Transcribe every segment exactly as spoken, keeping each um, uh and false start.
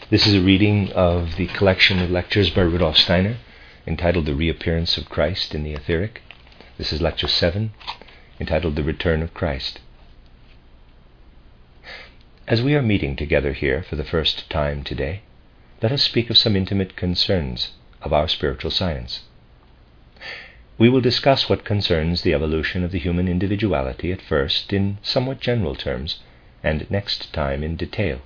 This is a reading of the collection of lectures by Rudolf Steiner entitled The Reappearance of Christ in the Etheric. This is lecture seven, entitled The Return of Christ. As we are meeting together here for the first time today, let us speak of some intimate concerns of our spiritual science. We will discuss what concerns the evolution of the human individuality at first in somewhat general terms, and next time in detail.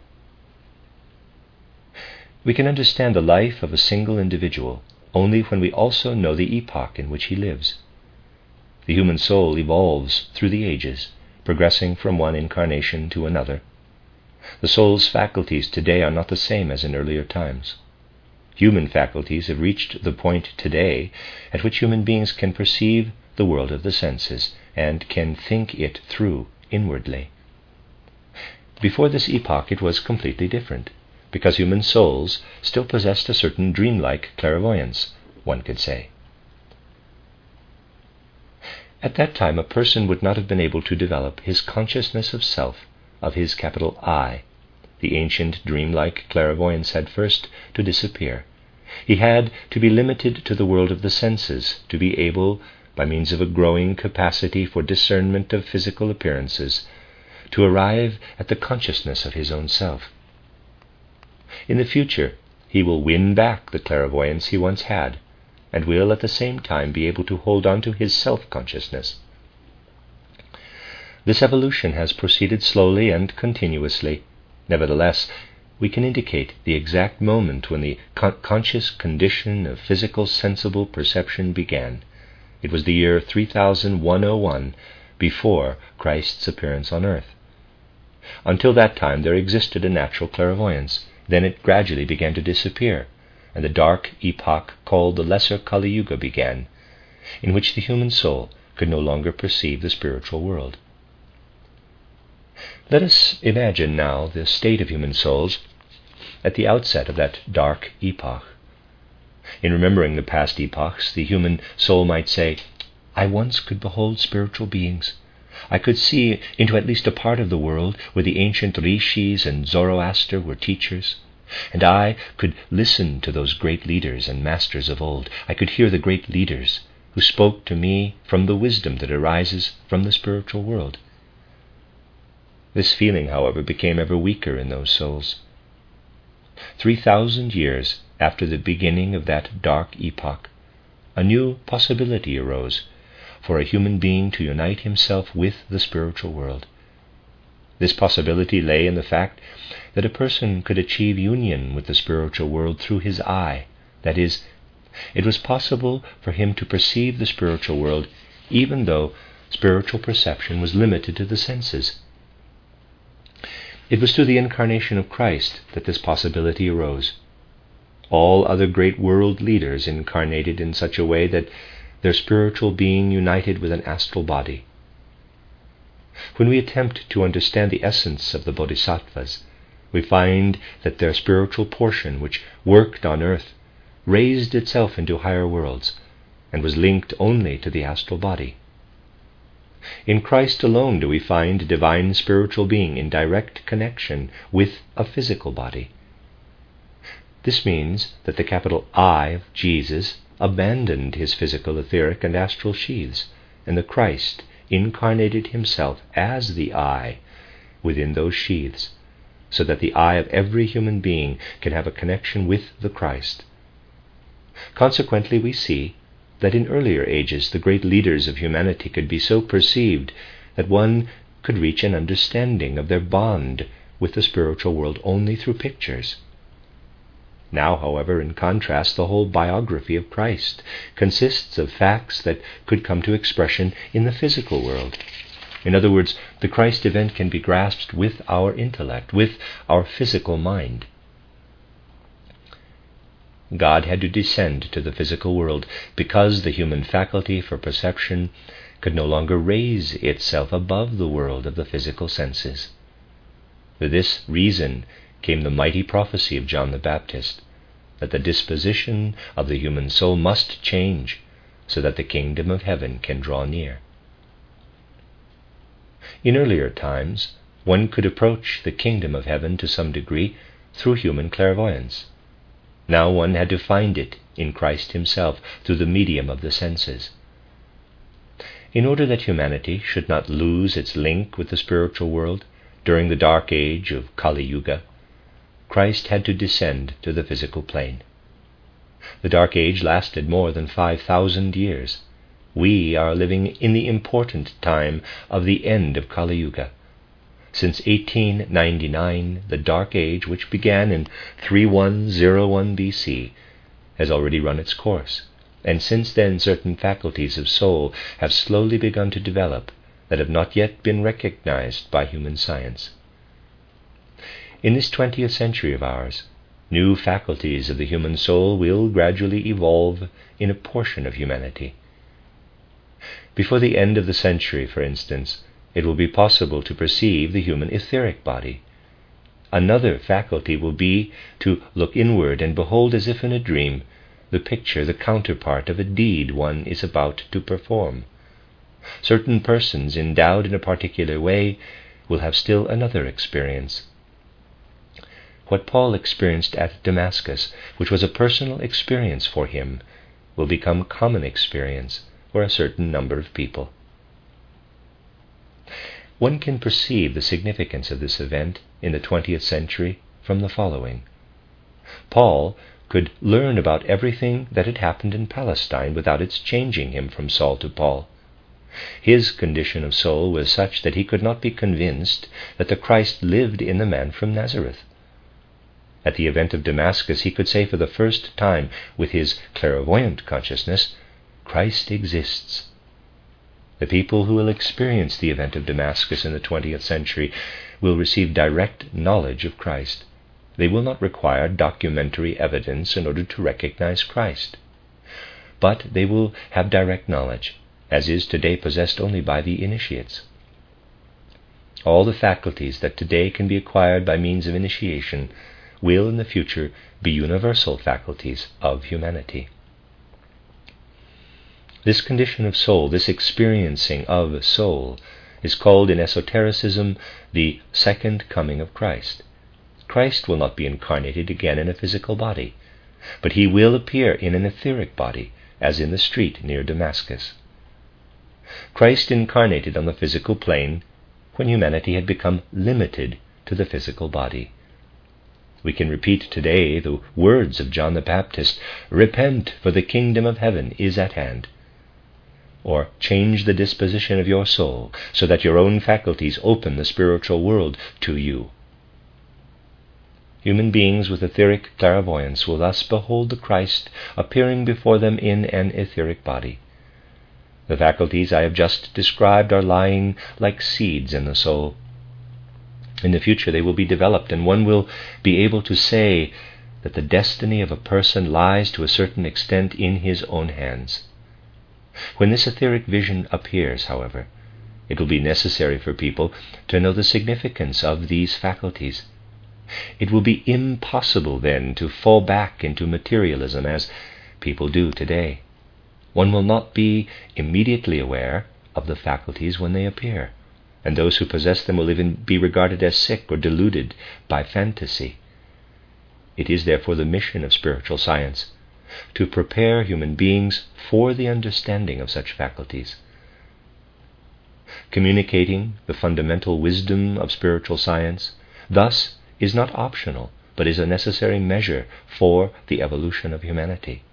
We can understand the life of a single individual only when we also know the epoch in which he lives. The human soul evolves through the ages, progressing from one incarnation to another. The soul's faculties today are not the same as in earlier times. Human faculties have reached the point today at which human beings can perceive the world of the senses and can think it through inwardly. Before this epoch it was completely different, because human souls still possessed a certain dreamlike clairvoyance, one could say. At that time, a person would not have been able to develop his consciousness of self, of his capital I. The ancient dreamlike clairvoyance had first to disappear. He had to be limited to the world of the senses, to be able, by means of a growing capacity for discernment of physical appearances, to arrive at the consciousness of his own self. In the future, he will win back the clairvoyance he once had, and will at the same time be able to hold on to his self-consciousness. This evolution has proceeded slowly and continuously. Nevertheless, we can indicate the exact moment when the con- conscious condition of physical sensible perception began. It was the year three thousand one hundred one, before Christ's appearance on earth. Until that time there existed a natural clairvoyance. Then it gradually began to disappear, and the dark epoch called the Lesser Kali Yuga began, in which the human soul could no longer perceive the spiritual world. Let us imagine now the state of human souls at the outset of that dark epoch. In remembering the past epochs, the human soul might say, "I once could behold spiritual beings. I could see into at least a part of the world where the ancient Rishis and Zoroaster were teachers, and I could listen to those great leaders and masters of old. I could hear the great leaders who spoke to me from the wisdom that arises from the spiritual world." This feeling, however, became ever weaker in those souls. Three thousand years after the beginning of that dark epoch, a new possibility arose for a human being to unite himself with the spiritual world. This possibility lay in the fact that a person could achieve union with the spiritual world through his eye. That is, it was possible for him to perceive the spiritual world even though spiritual perception was limited to the senses. It was through the incarnation of Christ that this possibility arose. All other great world leaders incarnated in such a way that their spiritual being united with an astral body. When we attempt to understand the essence of the Bodhisattvas, we find that their spiritual portion, which worked on earth, raised itself into higher worlds and was linked only to the astral body. In Christ alone do we find a divine spiritual being in direct connection with a physical body. This means that the capital I of Jesus abandoned his physical, etheric, and astral sheaths, and the Christ incarnated himself as the I within those sheaths, so that the I of every human being can have a connection with the Christ. Consequently, we see that in earlier ages the great leaders of humanity could be so perceived that one could reach an understanding of their bond with the spiritual world only through pictures. Now, however, in contrast, the whole biography of Christ consists of facts that could come to expression in the physical world. In other words, the Christ event can be grasped with our intellect, with our physical mind. God had to descend to the physical world because the human faculty for perception could no longer raise itself above the world of the physical senses. For this reason came the mighty prophecy of John the Baptist, that the disposition of the human soul must change so that the kingdom of heaven can draw near. In earlier times, one could approach the kingdom of heaven to some degree through human clairvoyance. Now one had to find it in Christ himself through the medium of the senses. In order that humanity should not lose its link with the spiritual world during the dark age of Kali Yuga, Christ had to descend to the physical plane. The dark age lasted more than five thousand years. We are living in the important time of the end of Kali Yuga. Since eighteen ninety-nine, the Dark Age, which began in thirty-one oh one B C, has already run its course, and since then certain faculties of soul have slowly begun to develop that have not yet been recognized by human science. In this twentieth century of ours, new faculties of the human soul will gradually evolve in a portion of humanity. Before the end of the century, for instance, it will be possible to perceive the human etheric body. Another faculty will be to look inward and behold as if in a dream the picture, the counterpart of a deed one is about to perform. Certain persons endowed in a particular way will have still another experience. What Paul experienced at Damascus, which was a personal experience for him, will become common experience for a certain number of people. One can perceive the significance of this event in the twentieth century from the following. Paul could learn about everything that had happened in Palestine without its changing him from Saul to Paul. His condition of soul was such that he could not be convinced that the Christ lived in the man from Nazareth. At the event of Damascus, he could say for the first time with his clairvoyant consciousness, Christ exists. The people who will experience the event of Damascus in the twentieth century will receive direct knowledge of Christ. They will not require documentary evidence in order to recognize Christ. But they will have direct knowledge, as is today possessed only by the initiates. All the faculties that today can be acquired by means of initiation will in the future be universal faculties of humanity. This condition of soul, this experiencing of soul, is called in esotericism the second coming of Christ. Christ will not be incarnated again in a physical body, but he will appear in an etheric body, as in the street near Damascus. Christ incarnated on the physical plane when humanity had become limited to the physical body. We can repeat today the words of John the Baptist, "Repent, for the kingdom of heaven is at hand." Or, change the disposition of your soul so that your own faculties open the spiritual world to you. Human beings with etheric clairvoyance will thus behold the Christ appearing before them in an etheric body. The faculties I have just described are lying like seeds in the soul. In the future they will be developed, and one will be able to say that the destiny of a person lies to a certain extent in his own hands. When this etheric vision appears, however, it will be necessary for people to know the significance of these faculties. It will be impossible then to fall back into materialism as people do today. One will not be immediately aware of the faculties when they appear, and those who possess them will even be regarded as sick or deluded by fantasy. It is therefore the mission of spiritual science to prepare human beings for the understanding of such faculties. Communicating the fundamental wisdom of spiritual science thus is not optional, but is a necessary measure for the evolution of humanity.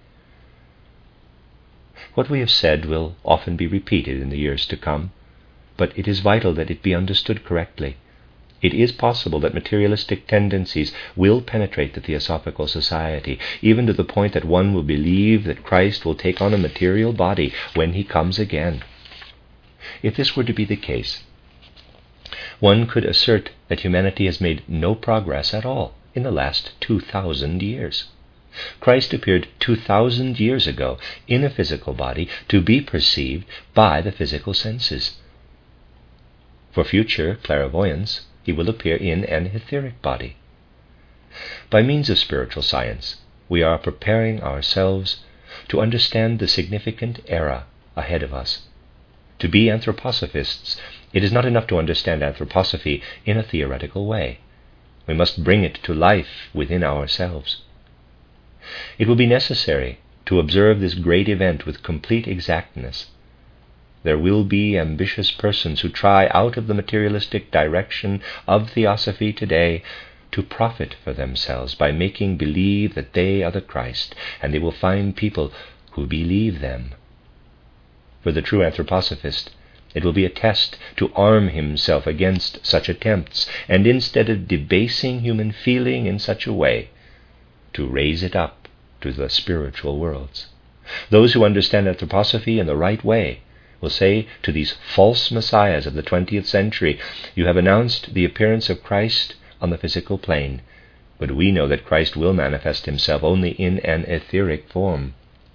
What we have said will often be repeated in the years to come, but it is vital that it be understood correctly. It is possible that materialistic tendencies will penetrate the Theosophical Society, even to the point that one will believe that Christ will take on a material body when he comes again. If this were to be the case, one could assert that humanity has made no progress at all in the last two thousand years. Christ appeared two thousand years ago in a physical body to be perceived by the physical senses. For future clairvoyance, he will appear in an etheric body. By means of spiritual science, we are preparing ourselves to understand the significant era ahead of us. To be anthroposophists, it is not enough to understand anthroposophy in a theoretical way. We must bring it to life within ourselves. It will be necessary to observe this great event with complete exactness. There will be ambitious persons who try out of the materialistic direction of theosophy today to profit for themselves by making believe that they are the Christ, and they will find people who believe them. For the true anthroposophist, it will be a test to arm himself against such attempts, and instead of debasing human feeling in such a way, to raise it up to the spiritual worlds. Those who understand anthroposophy in the right way will say to these false messiahs of the twentieth century, "You have announced the appearance of Christ on the physical plane, but we know that Christ will manifest himself only in an etheric form."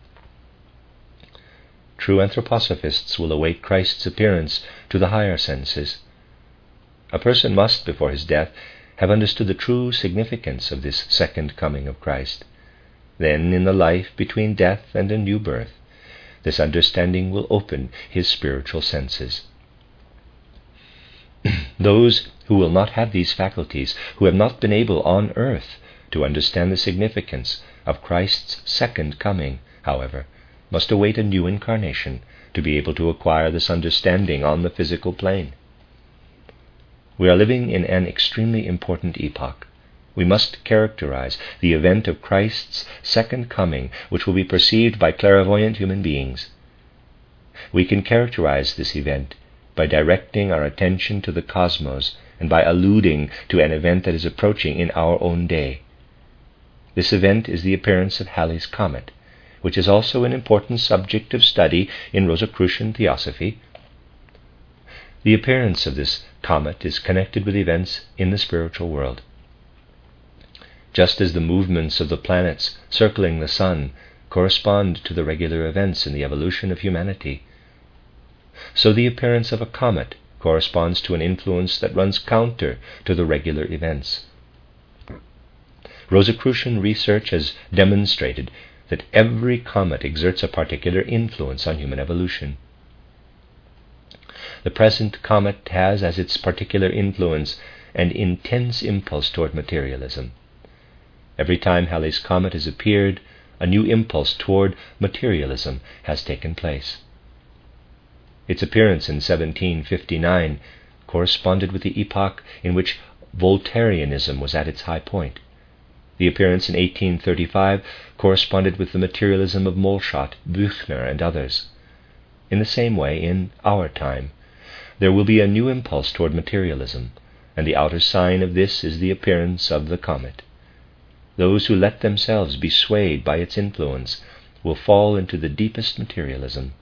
True anthroposophists will await Christ's appearance to the higher senses. A person must, before his death, have understood the true significance of this second coming of Christ. Then, in the life between death and a new birth, this understanding will open his spiritual senses. Those who will not have these faculties, who have not been able on earth to understand the significance of Christ's second coming, however, must await a new incarnation to be able to acquire this understanding on the physical plane. We are living in an extremely important epoch. We must characterize the event of Christ's second coming, which will be perceived by clairvoyant human beings. We can characterize this event by directing our attention to the cosmos and by alluding to an event that is approaching in our own day. This event is the appearance of Halley's Comet, which is also an important subject of study in Rosicrucian theosophy. The appearance of this comet is connected with events in the spiritual world. Just as the movements of the planets circling the sun correspond to the regular events in the evolution of humanity, so the appearance of a comet corresponds to an influence that runs counter to the regular events. Rosicrucian research has demonstrated that every comet exerts a particular influence on human evolution. The present comet has as its particular influence an intense impulse toward materialism. Every time Halley's Comet has appeared, a new impulse toward materialism has taken place. Its appearance in seventeen fifty-nine corresponded with the epoch in which Voltaireanism was at its high point. The appearance in eighteen thirty-five corresponded with the materialism of Moleschott, Büchner, and others. In the same way, in our time, there will be a new impulse toward materialism, and the outer sign of this is the appearance of the comet. Those who let themselves be swayed by its influence will fall into the deepest materialism.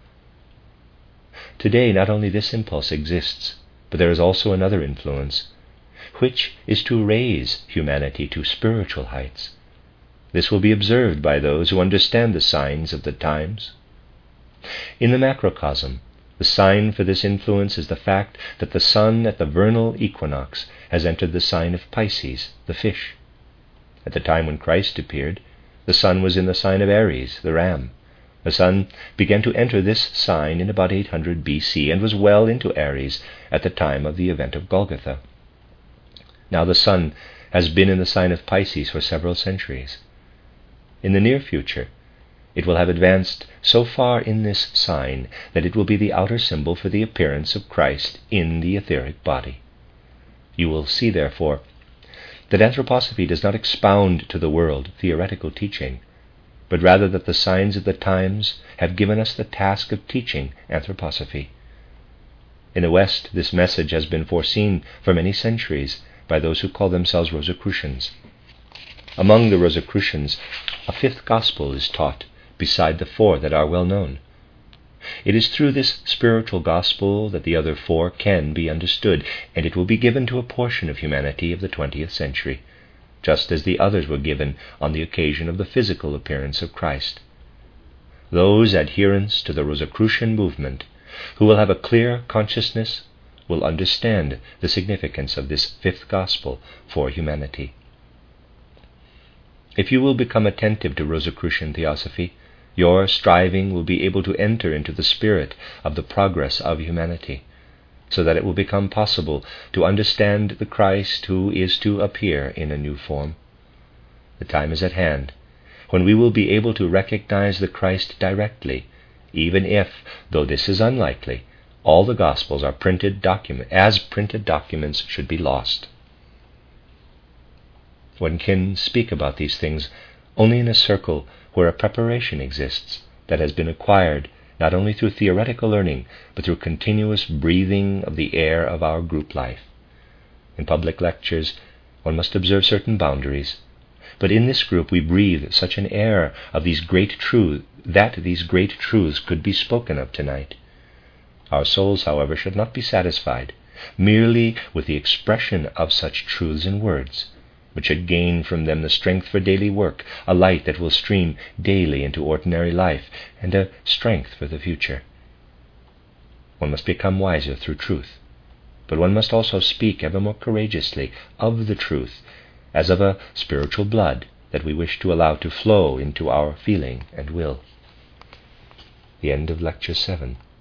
Today, not only this impulse exists, but there is also another influence, which is to raise humanity to spiritual heights. This will be observed by those who understand the signs of the times. In the macrocosm, the sign for this influence is the fact that the sun at the vernal equinox has entered the sign of Pisces, the fish. At the time when Christ appeared, the sun was in the sign of Aries, the ram. The sun began to enter this sign in about eight hundred B C and was well into Aries at the time of the event of Golgotha. Now the sun has been in the sign of Pisces for several centuries. In the near future, it will have advanced so far in this sign that it will be the outer symbol for the appearance of Christ in the etheric body. You will see, therefore, that anthroposophy does not expound to the world theoretical teaching, but rather that the signs of the times have given us the task of teaching anthroposophy. In the West, this message has been foreseen for many centuries by those who call themselves Rosicrucians. Among the Rosicrucians, a fifth gospel is taught beside the four that are well known. It is through this spiritual gospel that the other four can be understood, and it will be given to a portion of humanity of the twentieth century, just as the others were given on the occasion of the physical appearance of Christ. Those adherents to the Rosicrucian movement who will have a clear consciousness will understand the significance of this fifth gospel for humanity. If you will become attentive to Rosicrucian theosophy, your striving will be able to enter into the spirit of the progress of humanity. so that it will become possible to understand the Christ who is to appear in a new form. The time is at hand when we will be able to recognize the Christ directly, even if, though this is unlikely, all the Gospels are printed document, as printed documents should be lost. One can speak about these things only in a circle where a preparation exists that has been acquired not only through theoretical learning, but through continuous breathing of the air of our group life. In public lectures, one must observe certain boundaries, but in this group we breathe such an air of these great truths that these great truths could be spoken of tonight. Our souls, however, should not be satisfied merely with the expression of such truths in words, but should gain from them the strength for daily work, a light that will stream daily into ordinary life, and a strength for the future. One must become wiser through truth, but one must also speak ever more courageously of the truth as of a spiritual blood that we wish to allow to flow into our feeling and will. The end of Lecture seven.